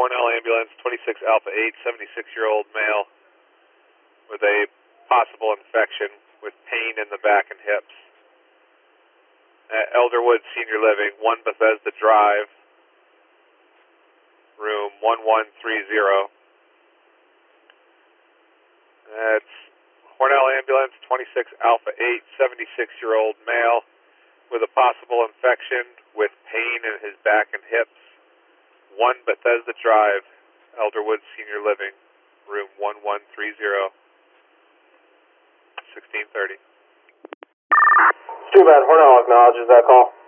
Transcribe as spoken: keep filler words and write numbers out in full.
Hornell ambulance, twenty-six Alpha eight, seventy-six-year-old male with a possible infection with pain in the back and hips. At Elderwood Senior Living, one Bethesda Drive, room one one three zero. That's Hornell ambulance, twenty-six Alpha eight, seventy-six-year-old male with a possible infection with pain in his back and hips. one Bethesda Drive, Elderwood Senior Living, room one one three zero, sixteen thirty. Too bad. Hornell acknowledges that call.